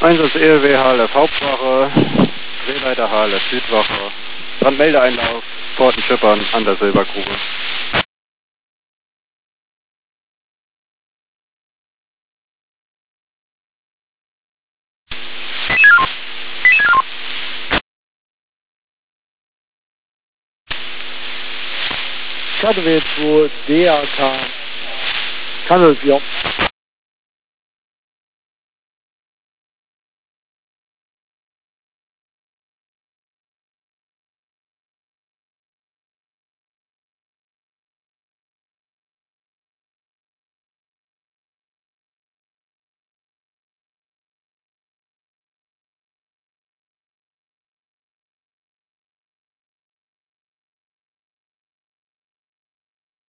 Einsatz ELW HLF Hauptwache, Drehleiter HLF Südwache, Brandmeldeeinlauf, Porten schippern an der Silbergrube. KW2 DAK Kannelsjörg.